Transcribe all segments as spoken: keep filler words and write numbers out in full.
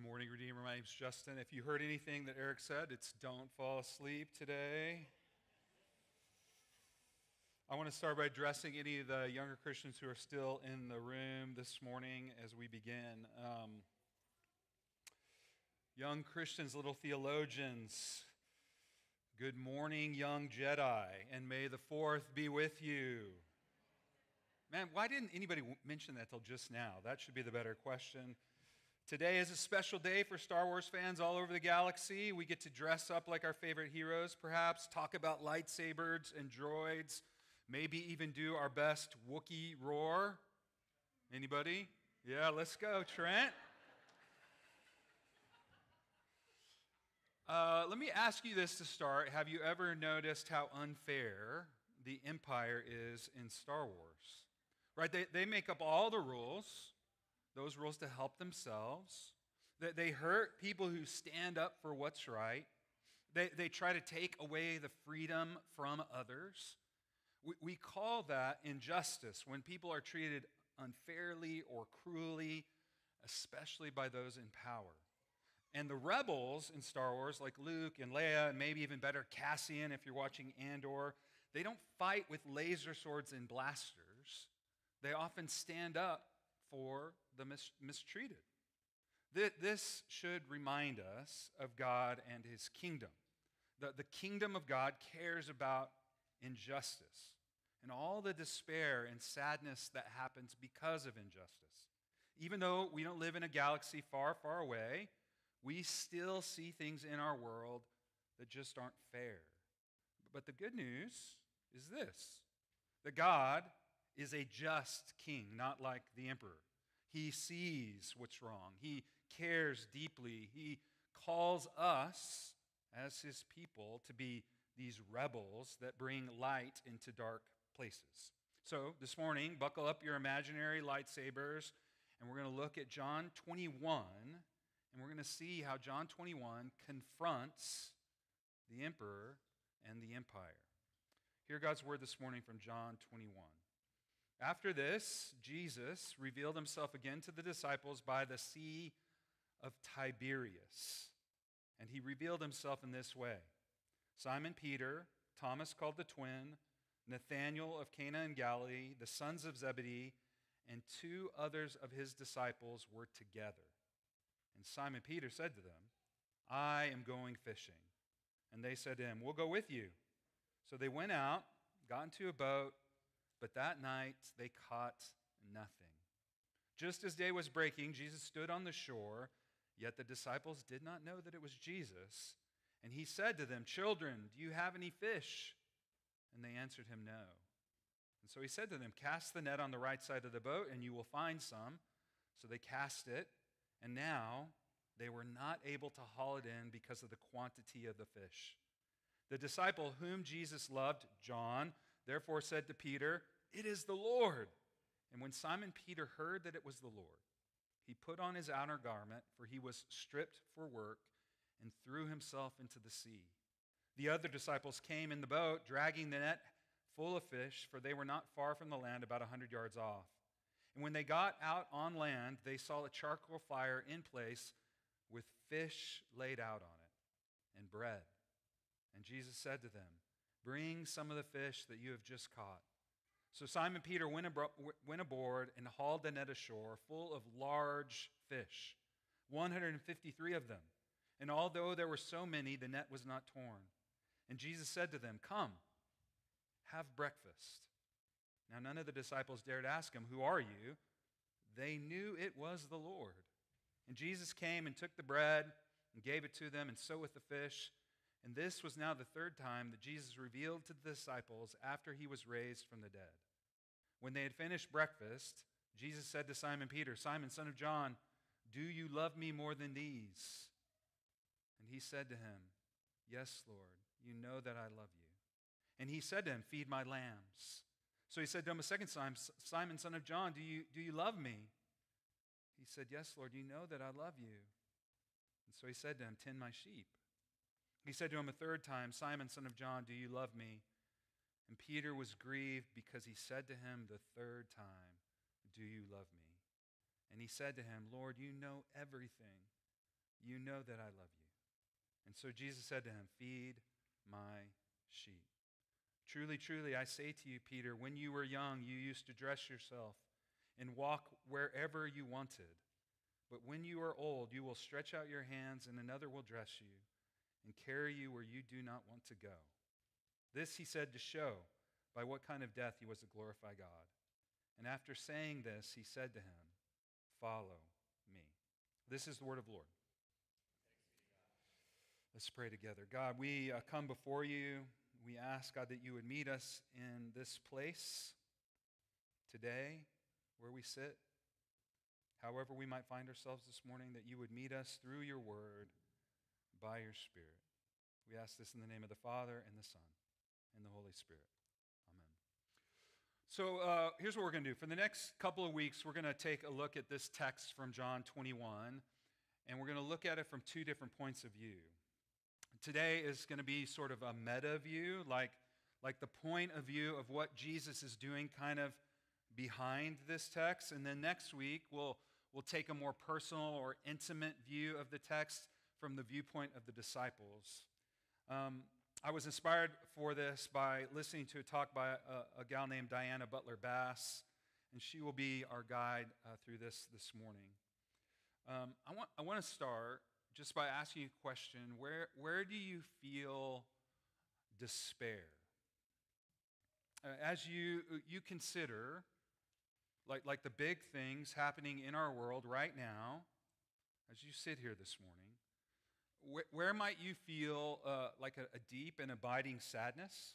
morning, Redeemer. My name's Justin. If you heard anything that Eric said, it's don't fall asleep today. I want to start by addressing any of the younger Christians who are still in the room this morning as we begin. Um, young Christians, little theologians, good morning, young Jedi, and may the fourth be with you. Man, why didn't anybody mention that till just now? That should be the better question. Today is a special day for Star Wars fans all over the galaxy. We get to dress up like our favorite heroes, perhaps, talk about lightsabers and droids, maybe even do our best Wookiee roar. Anybody? Yeah, let's go, Trent. Uh, let me ask you this to start. Have you ever noticed how unfair the Empire is in Star Wars? Right? They, they make up all the rules. Those rules to help themselves. They, they hurt people who stand up for what's right. They, they try to take away the freedom from others. We, we call that injustice, when people are treated unfairly or cruelly, especially by those in power. And the rebels in Star Wars, like Luke and Leia, and maybe even better, Cassian, if you're watching Andor, they don't fight with laser swords and blasters. They often stand up for the mis- mistreated. Th- this should remind us of God and his kingdom. The, the kingdom of God cares about injustice and all the despair and sadness that happens because of injustice. Even though we don't live in a galaxy far, far away, we still see things in our world that just aren't fair. But the good news is this, that God is a just king, not like the emperor. He sees what's wrong. He cares deeply. He calls us as his people to be these rebels that bring light into dark places. So this morning, buckle up your imaginary lightsabers, and we're going to look at John twenty-one, and we're going to see how John twenty-one confronts the emperor and the empire. Hear God's word this morning from John twenty-one. After this, Jesus revealed himself again to the disciples by the Sea of Tiberias. And he revealed himself in this way. Simon Peter, Thomas called the twin, Nathanael of Cana in Galilee, the sons of Zebedee, and two others of his disciples were together. And Simon Peter said to them, I am going fishing. And they said to him, we'll go with you. So they went out, got into a boat, but that night they caught nothing. Just as day was breaking, Jesus stood on the shore, yet the disciples did not know that it was Jesus. And he said to them, children, do you have any fish? And they answered him, no. And so he said to them, cast the net on the right side of the boat, and you will find some. So they cast it, and now they were not able to haul it in because of the quantity of the fish. The disciple whom Jesus loved, John, therefore said to Peter, it is the Lord. And when Simon Peter heard that it was the Lord, he put on his outer garment, for he was stripped for work, and threw himself into the sea. The other disciples came in the boat, dragging the net full of fish, for they were not far from the land, about a hundred yards off. And when they got out on land, they saw a charcoal fire in place with fish laid out on it and bread. And Jesus said to them, bring some of the fish that you have just caught. So Simon Peter went, abro- went aboard and hauled the net ashore full of large fish, one hundred fifty-three of them. And although there were so many, the net was not torn. And Jesus said to them, come, have breakfast. Now none of the disciples dared ask him, who are you? They knew it was the Lord. And Jesus came and took the bread and gave it to them, and so with the fish. And this was now the third time that Jesus revealed to the disciples after he was raised from the dead. When they had finished breakfast, Jesus said to Simon Peter, Simon, son of John, do you love me more than these? And he said to him, yes, Lord, you know that I love you. And he said to him, feed my lambs. So he said to him a second time, Simon, son of John, do you, do you love me? He said, yes, Lord, you know that I love you. And so he said to him, tend my sheep. He said to him a third time, Simon, son of John, do you love me? And Peter was grieved because he said to him the third time, do you love me? And he said to him, Lord, you know everything. You know that I love you. And so Jesus said to him, feed my sheep. Truly, truly, I say to you, Peter, when you were young, you used to dress yourself and walk wherever you wanted. But when you are old, you will stretch out your hands, and another will dress you and carry you where you do not want to go. This he said to show by what kind of death he was to glorify God. And after saying this, he said to him, follow me. This is the word of the Lord. Let's pray together. God, we uh, come before you. We ask, God, that you would meet us in this place today where we sit. However we might find ourselves this morning, that you would meet us through your word by your Spirit. We ask this in the name of the Father and the Son and the Holy Spirit. Amen. So uh, here's what we're going to do. For the next couple of weeks, we're going to take a look at this text from John twenty-one, and we're going to look at it from two different points of view. Today is going to be sort of a meta view, like, like the point of view of what Jesus is doing kind of behind this text. And then next week, we'll, we'll take a more personal or intimate view of the text from the viewpoint of the disciples. Um, I was inspired for this by listening to a talk by a, a gal named Diana Butler Bass, and she will be our guide uh, through this this morning. Um, I want, I want to start just by asking you a question. Where, where do you feel despair? Uh, as you, you consider like, like the big things happening in our world right now, as you sit here this morning, where, where might you feel uh, like a, a deep and abiding sadness?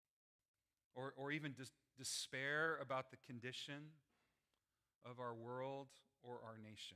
Or, or even dis- despair about the condition of our world or our nation?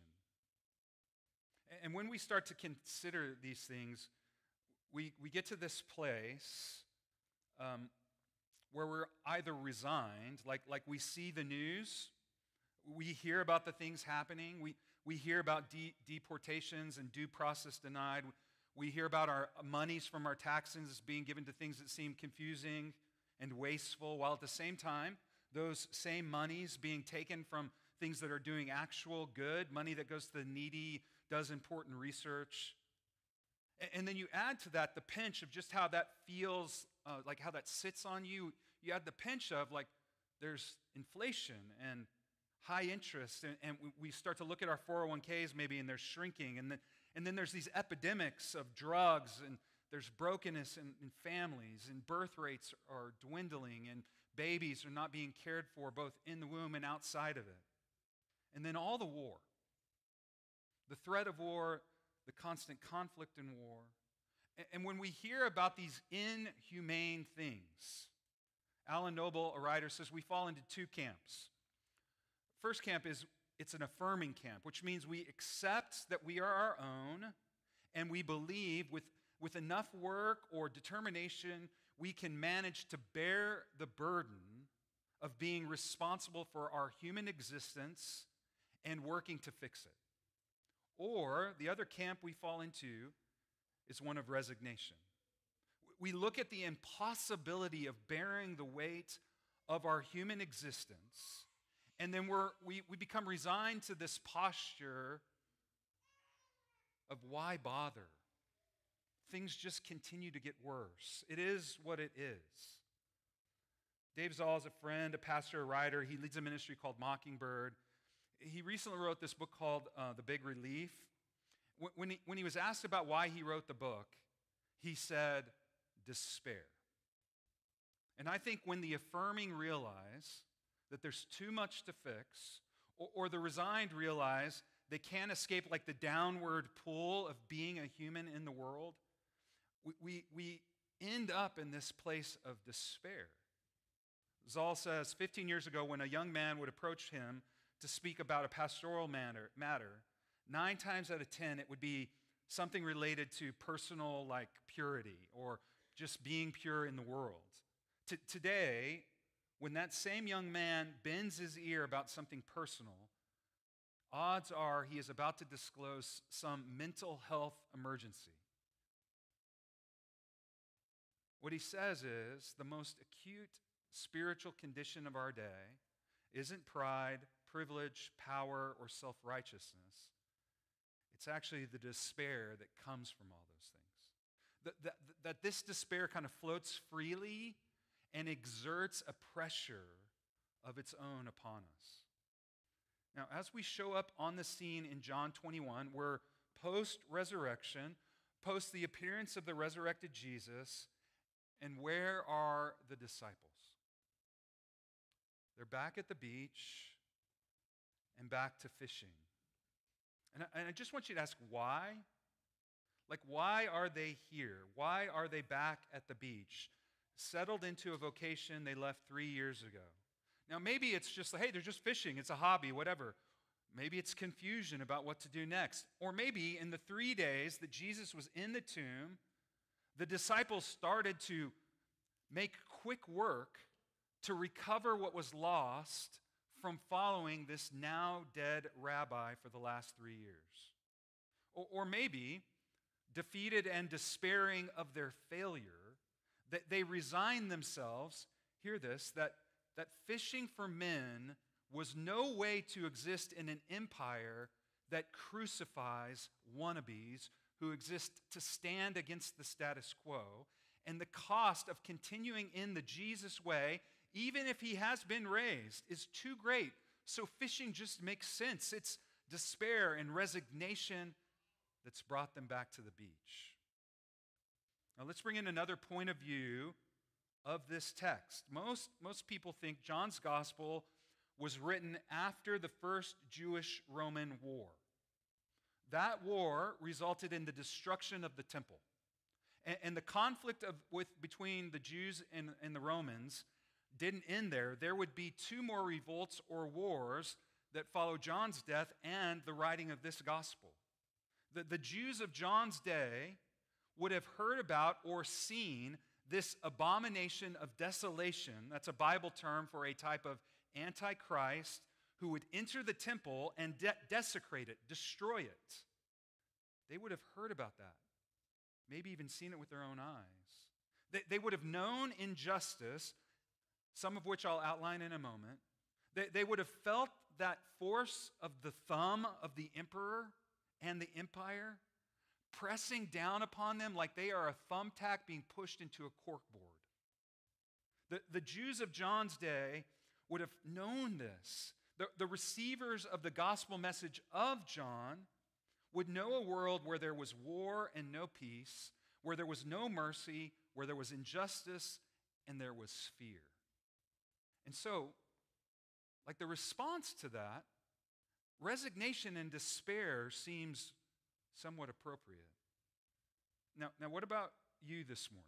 And when we start to consider these things, we, we get to this place um, where we're either resigned, like, like we see the news, we hear about the things happening, we, we hear about de- deportations and due process denied, we hear about our monies from our taxes being given to things that seem confusing and wasteful, while at the same time, those same monies being taken from things that are doing actual good, money that goes to the needy, does important research. And then you add to that the pinch of just how that feels, uh, like how that sits on you. You add the pinch of like there's inflation and high interest, and, and we start to look at our four oh one k's maybe, and they're shrinking. And then, and then there's these epidemics of drugs, and there's brokenness in, in families, and birth rates are dwindling, and babies are not being cared for both in the womb and outside of it. And then all the war. The threat of war, the constant conflict in war. And when we hear about these inhumane things, Alan Noble, a writer, says we fall into two camps. First camp is it's an affirming camp, which means we accept that we are our own, and we believe with, with enough work or determination, we can manage to bear the burden of being responsible for our human existence and working to fix it. Or the other camp we fall into is one of resignation. We look at the impossibility of bearing the weight of our human existence, and then we're, we, we become resigned to this posture of why bother? Things just continue to get worse. It is what it is. Dave Zoll is a friend, a pastor, a writer. He leads a ministry called Mockingbird. He recently wrote this book called uh, The Big Relief. When he, when he was asked about why he wrote the book, he said, despair. And I think when the affirming realize that there's too much to fix, or, or the resigned realize they can't escape like the downward pull of being a human in the world, we, we, we end up in this place of despair. Zoll says, fifteen years ago, when a young man would approach him to speak about a pastoral matter, matter, nine times out of ten, it would be something related to personal, like purity, or just being pure in the world. T- today, when that same young man bends his ear about something personal, odds are he is about to disclose some mental health emergency. What he says is the most acute spiritual condition of our day isn't pride, privilege, power, or self-righteousness. It's actually the despair that comes from all those things. That, that, that this despair kind of floats freely and exerts a pressure of its own upon us. Now, as we show up on the scene in John twenty-one, we're post-resurrection, post the appearance of the resurrected Jesus, and where are the disciples? They're back at the beach and back to fishing. And I, and I just want you to ask why? Like, why are they here? Why are they back at the beach, settled into a vocation they left three years ago? Now, maybe it's just like, hey, they're just fishing. It's a hobby, whatever. Maybe it's confusion about what to do next. Or maybe in the three days that Jesus was in the tomb, the disciples started to make quick work to recover what was lost from following this now dead rabbi for the last three years. Or, or maybe, defeated and despairing of their failure, that they resigned themselves, hear this, that, that fishing for men was no way to exist in an empire that crucifies wannabes who exist to stand against the status quo, and the cost of continuing in the Jesus way, even if he has been raised, is too great. So fishing just makes sense. It's despair and resignation that's brought them back to the beach. Now let's bring in another point of view of this text. Most, most people think John's gospel was written after the first Jewish-Roman war. That war resulted in the destruction of the temple. And, and the conflict of, with, between the Jews and, and the Romans didn't end there. There would be two more revolts or wars that follow John's death and the writing of this gospel. The, the Jews of John's day would have heard about or seen this abomination of desolation. That's a Bible term for a type of Antichrist who would enter the temple and de- desecrate it, destroy it. They would have heard about that, maybe even seen it with their own eyes. They, they would have known injustice, some of which I'll outline in a moment. They, they would have felt that force of the thumb of the emperor and the empire pressing down upon them like they are a thumbtack being pushed into a corkboard. The, the Jews of John's day would have known this. The, the receivers of the gospel message of John would know a world where there was war and no peace, where there was no mercy, where there was injustice, and there was fear. And so, like the response to that, resignation and despair seems somewhat appropriate. Now, now what about you this morning?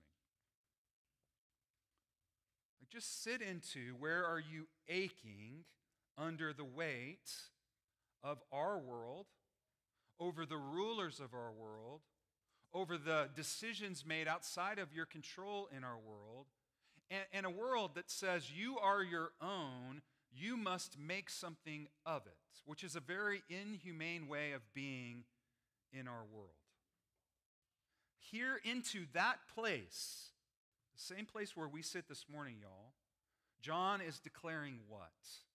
Like just sit into where are you aching under the weight of our world, over the rulers of our world, over the decisions made outside of your control in our world, and, and a world that says you are your own, you must make something of it, which is a very inhumane way of being in our world. Here into that place, the same place where we sit this morning, y'all, John is declaring what?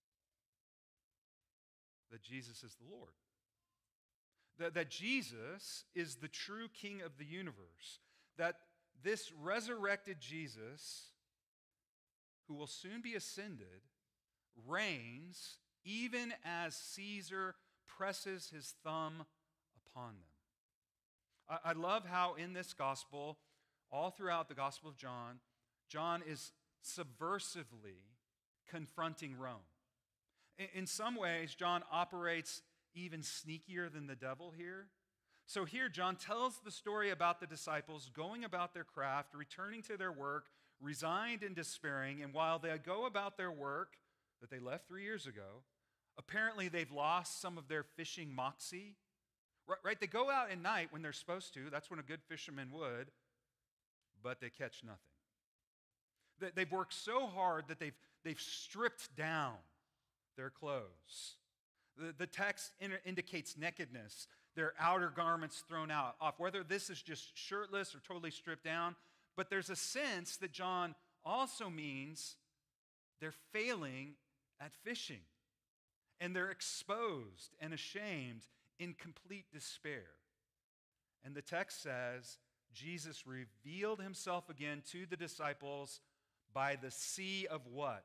That Jesus is the Lord. That, that Jesus is the true King of the universe. That this resurrected Jesus, who will soon be ascended, reigns even as Caesar presses his thumb upon them. I, I love how in this gospel, all throughout the Gospel of John, John is subversively confronting Rome. In, in some ways, John operates even sneakier than the devil here. So here, John tells the story about the disciples going about their craft, returning to their work, resigned and despairing, and while they go about their work that they left three years ago, apparently they've lost some of their fishing moxie. Right, right? They go out at night when they're supposed to. That's when a good fisherman would, but they catch nothing. They've worked so hard that they've, they've stripped down their clothes. The, the text in, indicates nakedness, their outer garments thrown out off, whether this is just shirtless or totally stripped down. But there's a sense that John also means they're failing at fishing. And they're exposed and ashamed in complete despair. And the text says, Jesus revealed himself again to the disciples by the Sea of what?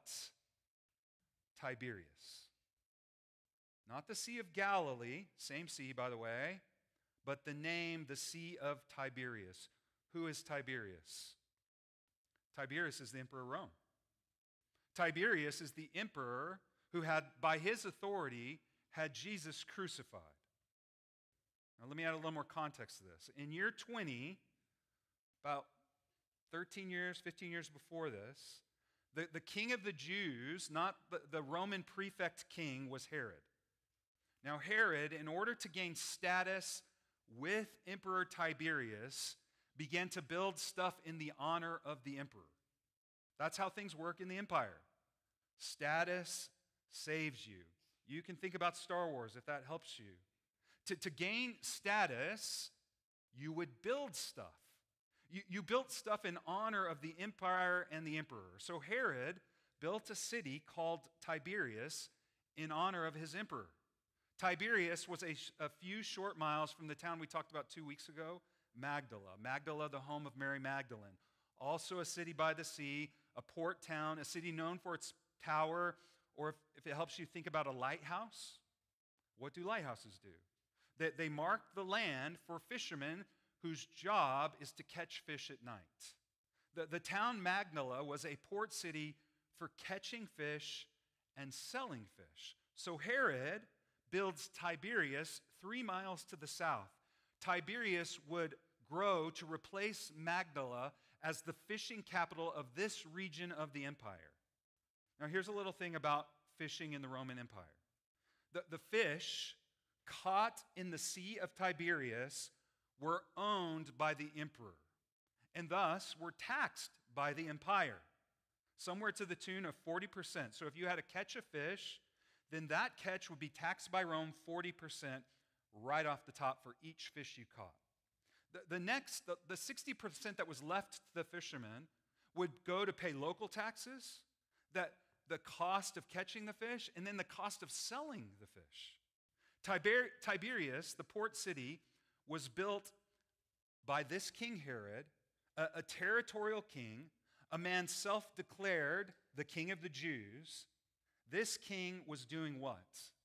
Tiberias. Not the Sea of Galilee, same sea, by the way, but the name, the Sea of Tiberias. Who is Tiberius? Tiberius is the emperor of Rome. Tiberius is the emperor who had, by his authority, had Jesus crucified. Now, let me add a little more context to this. In year twenty, about thirteen years, fifteen years before this, the, the king of the Jews, not the, the Roman prefect king, was Herod. Now, Herod, in order to gain status with Emperor Tiberius, began to build stuff in the honor of the emperor. That's how things work in the empire. Status saves you. You can think about Star Wars if that helps you. To, to gain status, you would build stuff. You, you built stuff in honor of the empire and the emperor. So Herod built a city called Tiberias in honor of his emperor. Tiberias was a, a few short miles from the town we talked about two weeks ago, Magdala. Magdala, the home of Mary Magdalene. Also a city by the sea, a port town, a city known for its tower, or if, if it helps you think about a lighthouse. What do lighthouses do? They, they mark the land for fishermen whose job is to catch fish at night. The, the town Magdala was a port city for catching fish and selling fish. So Herod builds Tiberias three miles to the south. Tiberias would grow to replace Magdala as the fishing capital of this region of the empire. Now, here's a little thing about fishing in the Roman Empire. The, the fish caught in the Sea of Tiberias were owned by the emperor, and thus were taxed by the empire, somewhere to the tune of forty percent. So if you had to catch a fish, then that catch would be taxed by Rome forty percent right off the top for each fish you caught. The, the next, the, the sixty percent that was left to the fishermen would go to pay local taxes, that the cost of catching the fish, and then the cost of selling the fish. Tiber, Tiberias, the port city, was built by this King Herod, a, a territorial king, a man self-declared the king of the Jews. This king was doing what?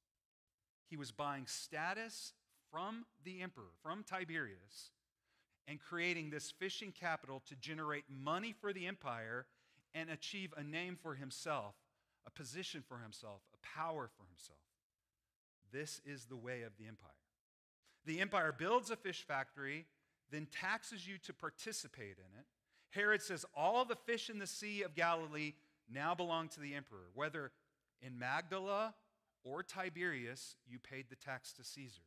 He was buying status from the emperor, from Tiberius, and creating this fishing capital to generate money for the empire and achieve a name for himself, a position for himself, a power for himself. This is the way of the empire. The empire builds a fish factory, then taxes you to participate in it. Herod says all the fish in the Sea of Galilee now belong to the emperor. Whether in Magdala or Tiberias, you paid the tax to Caesar.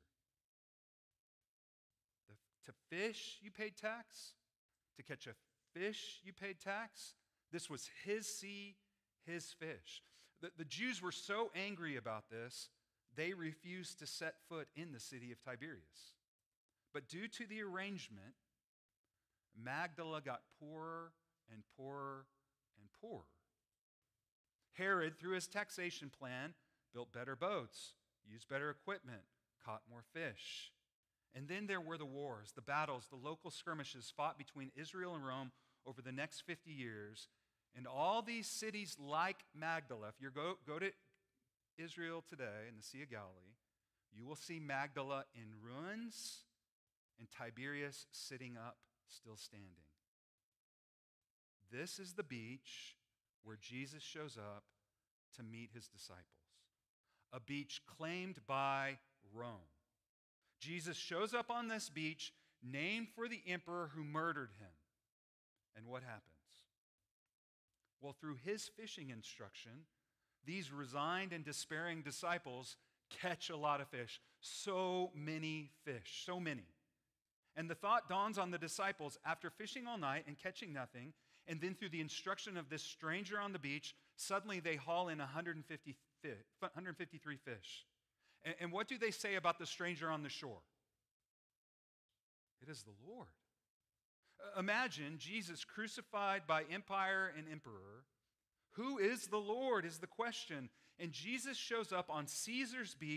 The, to fish, you paid tax. To catch a fish, you paid tax. This was his sea, his fish. The, the Jews were so angry about this, they refused to set foot in the city of Tiberias. But due to the arrangement, Magdala got poorer and poorer and poorer. Herod, through his taxation plan, built better boats, used better equipment, caught more fish. And then there were the wars, the battles, the local skirmishes fought between Israel and Rome over the next fifty years. And all these cities like Magdala, if you go, go to Israel today in the Sea of Galilee, you will see Magdala in ruins and Tiberias sitting up, still standing. This is the beach where Jesus shows up to meet his disciples, a beach claimed by Rome. Jesus shows up on this beach, named for the emperor who murdered him. And what happens? Well, through his fishing instruction, these resigned and despairing disciples catch a lot of fish. So many fish, so many. And the thought dawns on the disciples, after fishing all night and catching nothing, and then through the instruction of this stranger on the beach, suddenly they haul in one hundred fifty fish, one hundred fifty-three fish. And, and what do they say about the stranger on the shore? It is the Lord. Uh, imagine Jesus crucified by empire and emperor. Who is the Lord is the question. And Jesus shows up on Caesar's beach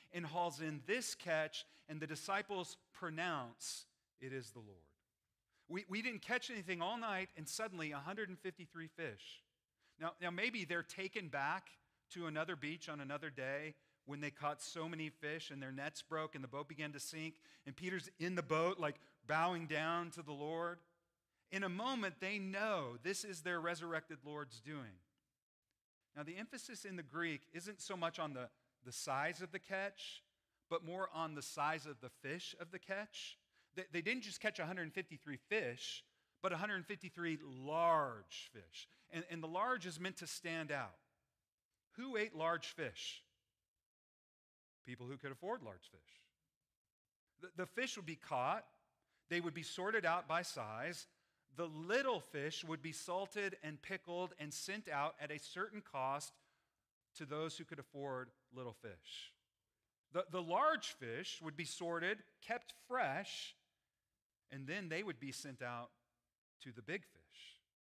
and hauls in this catch, and the disciples pronounce it is the Lord. We, we didn't catch anything all night, and suddenly one hundred fifty-three fish. Now, now, maybe they're taken back to another beach on another day when they caught so many fish and their nets broke and the boat began to sink, and Peter's in the boat, like bowing down to the Lord. In a moment, they know this is their resurrected Lord's doing. Now, the emphasis in the Greek isn't so much on the, the size of the catch, but more on the size of the fish of the catch. They, they didn't just catch one hundred fifty-three fish, but one hundred fifty-three large fish. And, and the large is meant to stand out. Who ate large fish? People who could afford large fish. The, the fish would be caught. They would be sorted out by size. The little fish would be salted and pickled and sent out at a certain cost to those who could afford little fish. The, the large fish would be sorted, kept fresh, and then they would be sent out to the big fish.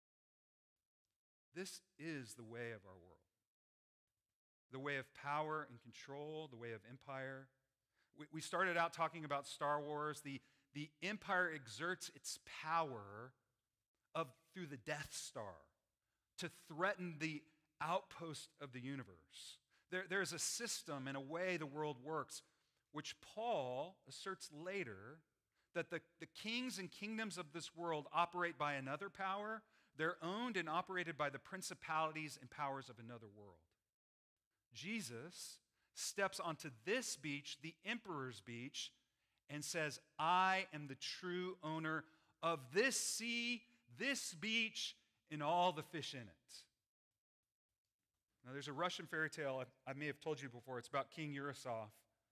This is the way of our world. The way of power and control, the way of empire. We, we started out talking about Star Wars. The, the empire exerts its power of through the Death Star to threaten the outpost of the universe. There, there's a system and a way the world works, which Paul asserts later that the, the kings and kingdoms of this world operate by another power. They're owned and operated by the principalities and powers of another world. Jesus steps onto this beach, the emperor's beach, and says, I am the true owner of this sea, this beach, and all the fish in it. Now, there's a Russian fairy tale, I, I may have told you before. It's about King Urasov.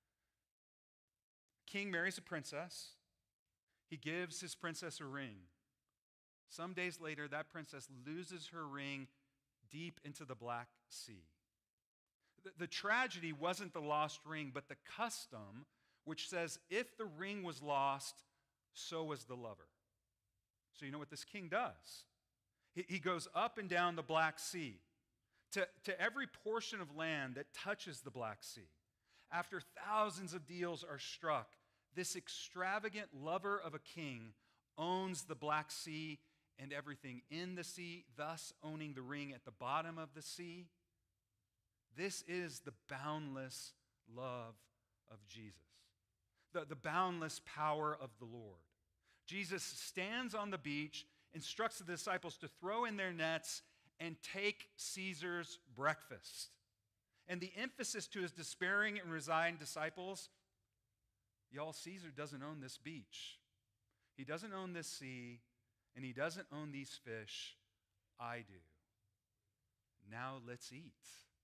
King marries a princess. He gives his princess a ring. Some days later, that princess loses her ring deep into the Black Sea. The, the tragedy wasn't the lost ring, but the custom which says if the ring was lost, so was the lover. So you know what this king does? He, he goes up and down the Black Sea to, to every portion of land that touches the Black Sea. After thousands of deals are struck, this extravagant lover of a king owns the Black Sea and everything in the sea, thus owning the ring at the bottom of the sea. This is the boundless love of Jesus, the, the boundless power of the Lord. Jesus stands on the beach, instructs the disciples to throw in their nets and take Caesar's breakfast. And the emphasis to his despairing and resigned disciples, y'all, Caesar doesn't own this beach. He doesn't own this sea, and he doesn't own these fish. I do. Now let's eat.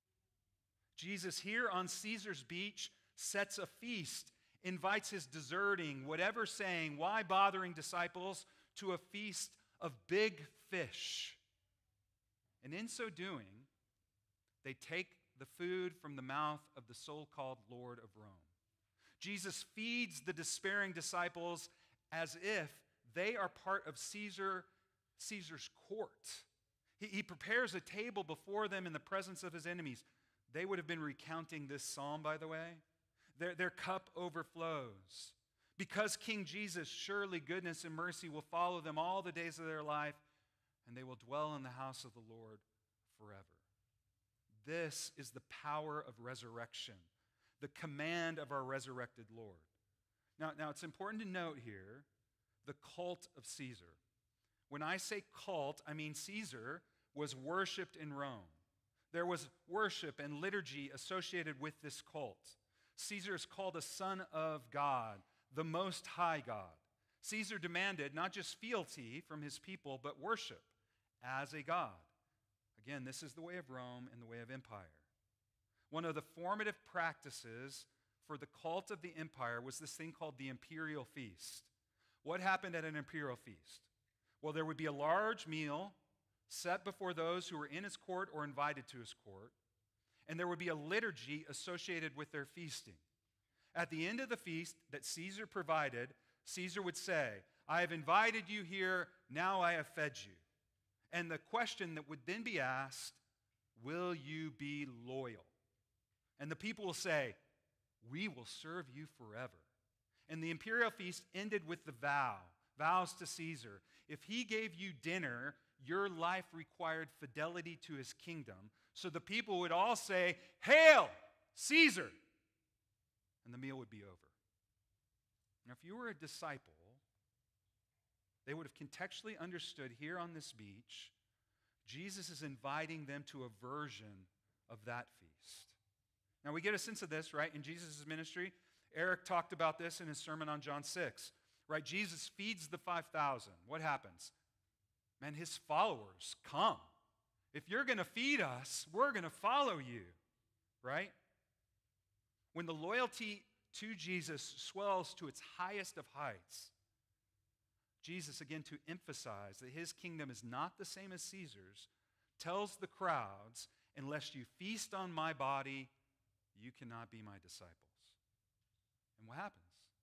Jesus here on Caesar's beach sets a feast, invites his deserting, whatever saying, why bothering disciples, to a feast of big fish. And in so doing, they take the food from the mouth of the so-called Lord of Rome. Jesus feeds the despairing disciples as if they are part of Caesar, Caesar's court. He, he prepares a table before them in the presence of his enemies. They would have been recounting this psalm, by the way. Their, their cup overflows. Because King Jesus, surely goodness and mercy will follow them all the days of their life, and they will dwell in the house of the Lord forever. This is the power of resurrection, the command of our resurrected Lord. Now, now it's important to note here the cult of Caesar. When I say cult, I mean Caesar was worshipped in Rome. There was worship and liturgy associated with this cult. Caesar is called a son of God, the Most High God. Caesar demanded not just fealty from his people, but worship as a god. Again, this is the way of Rome and the way of empire. One of the formative practices for the cult of the empire was this thing called the imperial feast. What happened at an imperial feast? Well, there would be a large meal set before those who were in his court or invited to his court, and there would be a liturgy associated with their feasting. At the end of the feast that Caesar provided, Caesar would say, I have invited you here, now I have fed you. And the question that would then be asked, will you be loyal? And the people will say, we will serve you forever. And the imperial feast ended with the vow, vows to Caesar. If he gave you dinner, your life required fidelity to his kingdom. So the people would all say, "Hail, Caesar!" And the meal would be over. Now, if you were a disciple, they would have contextually understood here on this beach, Jesus is inviting them to a version of that feast. Now, we get a sense of this, right, in Jesus' ministry. Eric talked about this in his sermon on John six, right? Jesus feeds the five thousand. What happens? Man, his followers come. If you're going to feed us, we're going to follow you, right? When the loyalty to Jesus swells to its highest of heights, Jesus, again, to emphasize that his kingdom is not the same as Caesar's, tells the crowds, unless you feast on my body, you cannot be my disciples. And what happens?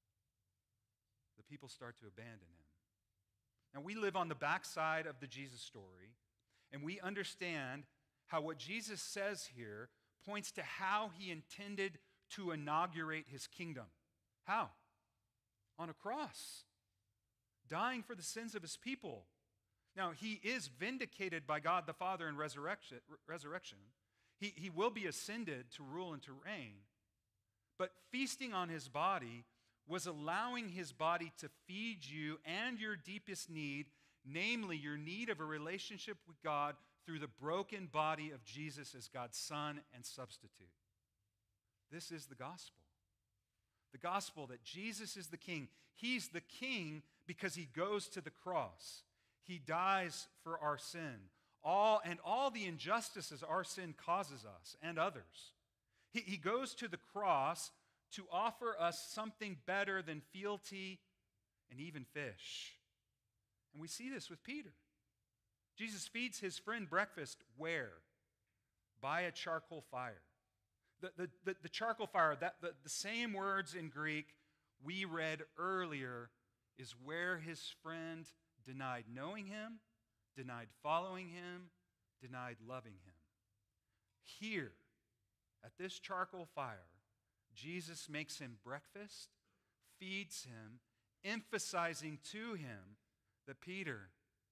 The people start to abandon him. Now, we live on the backside of the Jesus story, and we understand how what Jesus says here points to how he intended to inaugurate his kingdom. How? On a cross, dying for the sins of his people. Now, he is vindicated by God the Father in resurrection. resurrection. He, he will be ascended to rule and to reign. But feasting on his body was allowing his body to feed you and your deepest need, namely your need of a relationship with God through the broken body of Jesus as God's Son and substitute. This is the gospel. The gospel that Jesus is the King. He's the King because he goes to the cross. He dies for our sin. All and all the injustices our sin causes us and others. He, he goes to the cross to offer us something better than fealty and even fish. And we see this with Peter. Jesus feeds his friend breakfast where? By a charcoal fire. The, the, the, the charcoal fire, that, the, the same words in Greek we read earlier, is where his friend denied knowing him, denied following him, denied loving him. Here, at this charcoal fire, Jesus makes him breakfast, feeds him, emphasizing to him that Peter,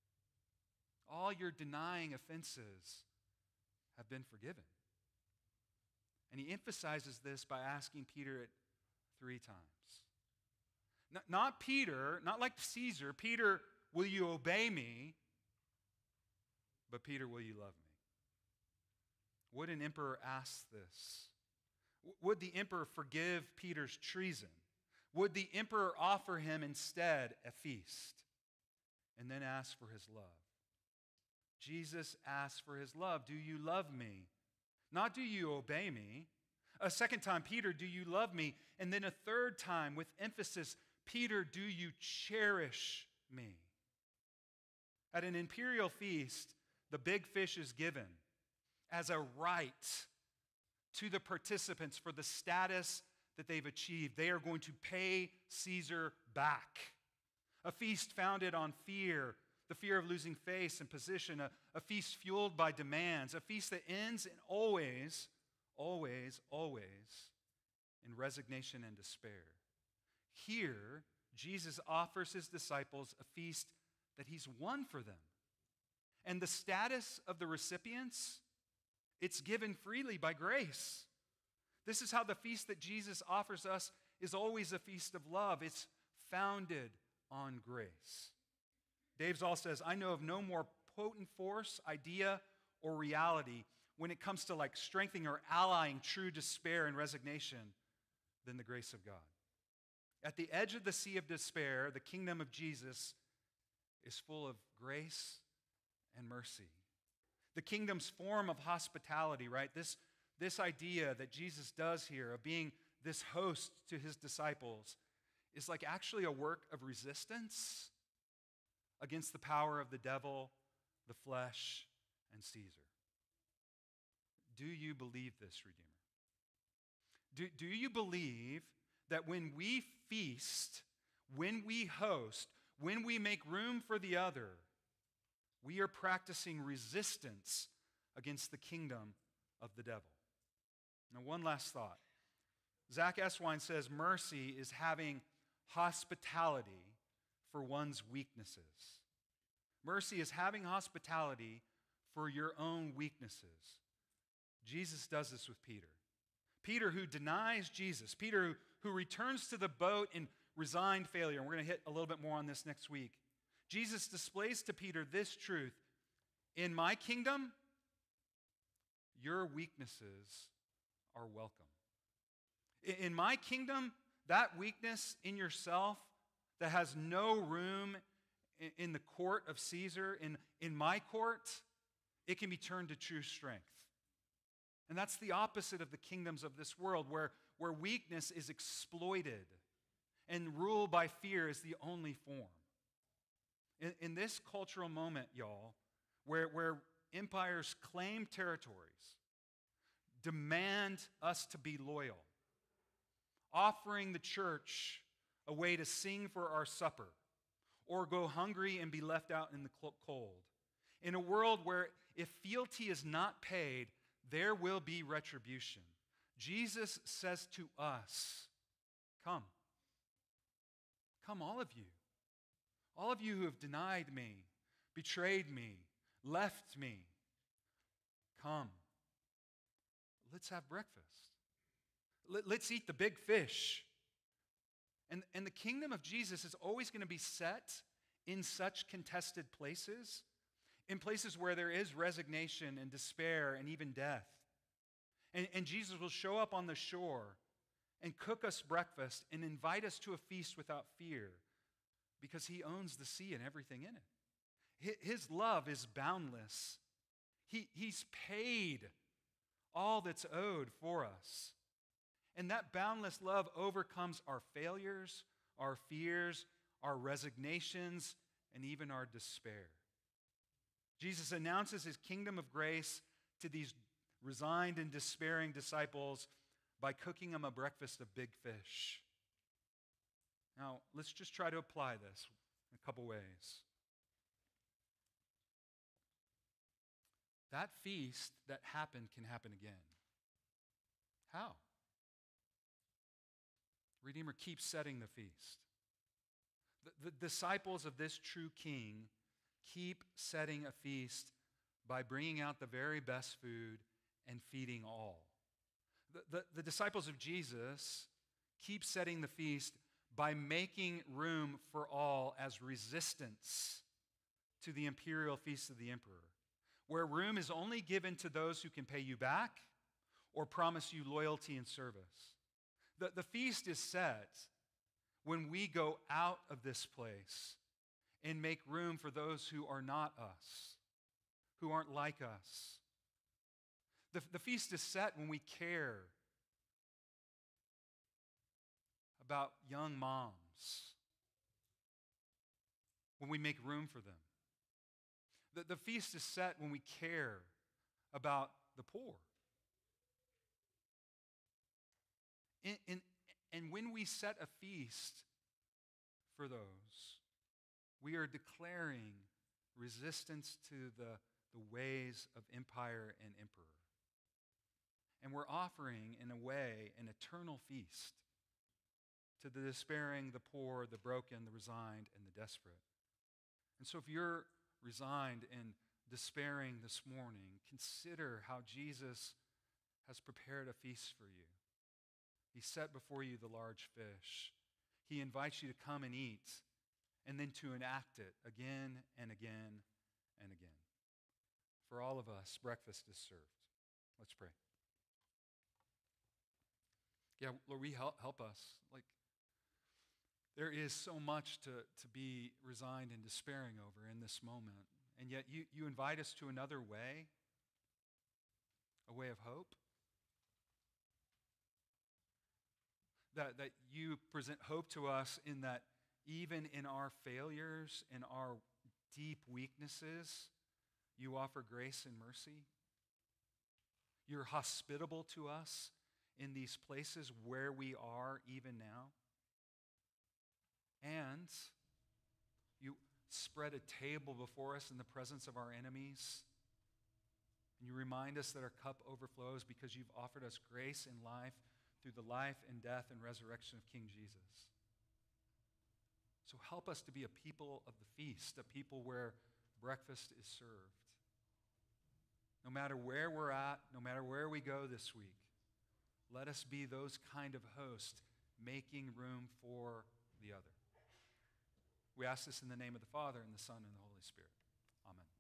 all your denying offenses have been forgiven. And he emphasizes this by asking Peter it three times. Not, not Peter, not like Caesar, Peter, will you obey me? But Peter, will you love me? Would an emperor ask this? Would the emperor forgive Peter's treason? Would the emperor offer him instead a feast and then ask for his love? Jesus asks for his love. Do you love me? Not do you obey me? A second time, Peter, do you love me? And then a third time with emphasis, Peter, do you cherish me? At an imperial feast, the big fish is given as a right to the participants for the status that they've achieved. They are going to pay Caesar back. A feast founded on fear, the fear of losing face and position, a, a feast fueled by demands, a feast that ends in always, always, always in resignation and despair. Here, Jesus offers his disciples a feast that he's won for them. And the status of the recipients, it's given freely by grace. This is how the feast that Jesus offers us is always a feast of love. It's founded on grace. Dave Zoll says, I know of no more potent force, idea, or reality when it comes to like strengthening or allying true despair and resignation than the grace of God. At the edge of the sea of despair, the kingdom of Jesus is full of grace and mercy. The kingdom's form of hospitality, right? This, this idea that Jesus does here of being this host to his disciples is like actually a work of resistance against the power of the devil, the flesh, and Caesar. Do you believe this, Redeemer? Do, do you believe that when we feast, when we host, when we make room for the other, we are practicing resistance against the kingdom of the devil? Now, one last thought. Zach Eswine says mercy is having hospitality for one's weaknesses. Mercy is having hospitality for your own weaknesses. Jesus does this with Peter. Peter, who denies Jesus. Peter, who, who returns to the boat in resigned failure. And we're going to hit a little bit more on this next week. Jesus displays to Peter this truth. In my kingdom, your weaknesses are welcome. In, in my kingdom, that weakness in yourself that has no room in, in the court of Caesar, in, in my court, it can be turned to true strength. And that's the opposite of the kingdoms of this world, where, where weakness is exploited and rule by fear is the only form. In, in this cultural moment, y'all, where, where empires claim territories, demand us to be loyal, offering the church a way to sing for our supper, or go hungry and be left out in the cold. In a world where if fealty is not paid, there will be retribution. Jesus says to us, come. Come, all of you. All of you who have denied me, betrayed me, left me. Come. Let's have breakfast. Let, let's eat the big fish. And, and the kingdom of Jesus is always going to be set in such contested places, in places where there is resignation and despair and even death. And, and Jesus will show up on the shore and cook us breakfast and invite us to a feast without fear because he owns the sea and everything in it. His love is boundless. He, he's paid all that's owed for us. And that boundless love overcomes our failures, our fears, our resignations, and even our despair. Jesus announces his kingdom of grace to these resigned and despairing disciples by cooking them a breakfast of big fish. Now, let's just try to apply this in a couple ways. That feast that happened can happen again. How? Redeemer keeps setting the feast. The, the disciples of this true king keep setting a feast by bringing out the very best food and feeding all. The, the, the disciples of Jesus keep setting the feast by making room for all as resistance to the imperial feast of the emperor, where room is only given to those who can pay you back or promise you loyalty and service. The, the feast is set when we go out of this place and make room for those who are not us, who aren't like us. The, the feast is set when we care about young moms, when we make room for them. The, the feast is set when we care about the poor. In, in, and when we set a feast for those, we are declaring resistance to the, the ways of empire and emperor. And we're offering, in a way, an eternal feast to the despairing, the poor, the broken, the resigned, and the desperate. And so if you're resigned and despairing this morning, consider how Jesus has prepared a feast for you. He set before you the large fish. He invites you to come and eat, and then to enact it again and again and again. For all of us, breakfast is served. Let's pray. Yeah, Lord, we help, help us. Like, there is so much to, to be resigned and despairing over in this moment. And yet you, you invite us to another way, a way of hope. That, that you present hope to us in that even in our failures, in our deep weaknesses, you offer grace and mercy. You're hospitable to us in these places where we are even now. And you spread a table before us in the presence of our enemies. And you remind us that our cup overflows because you've offered us grace and life through the life and death and resurrection of King Jesus. So help us to be a people of the feast, a people where breakfast is served. No matter where we're at, no matter where we go this week, let us be those kind of hosts, making room for the other. We ask this in the name of the Father, and the Son, and the Holy Spirit. Amen.